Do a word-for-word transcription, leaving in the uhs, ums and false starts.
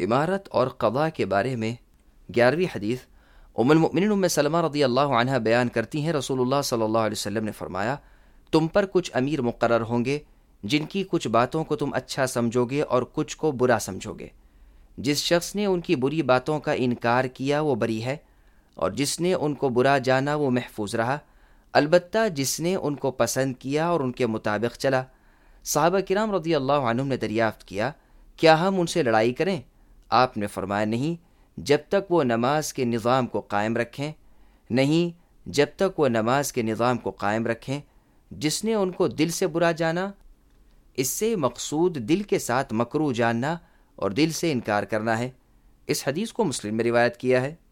इमारत और क़ज़ा के बारे में ग्यारहवीं हदीस उम्मुल मोमिनीन उम्मे सलमा रज़ियल्लाहु अन्हा बयान करती हैं, रसूलुल्लाह सल्लल्लाहु अलैहि वसल्लम ने फरमाया, तुम पर कुछ अमीर मुक़र्रर होंगे जिनकी कुछ बातों को तुम अच्छा समझोगे और कुछ को बुरा समझोगे। जिस शख्स ने उनकी बुरी बातों का इनकार किया वो बरी है, और जिसने उनको बुरा जाना वो महफूज रहा। अलबत्ता जिसने उनको पसंद किया और उनके मुताबिक चला। सहाबा किराम रज़ियल्लाहु अन्हुम ने दरियाफ्त किया, क्या हम उनसे लड़ाई करें? आपने फरमाया, नहीं, जब तक वो नमाज के निज़ाम को कायम रखें नहीं जब तक वो नमाज के निज़ाम को कायम रखें। जिसने उनको दिल से बुरा जाना, इससे मकसूद दिल के साथ मकरूह जानना और दिल से इनकार करना है। इस हदीस को मुस्लिम में रिवायत किया है।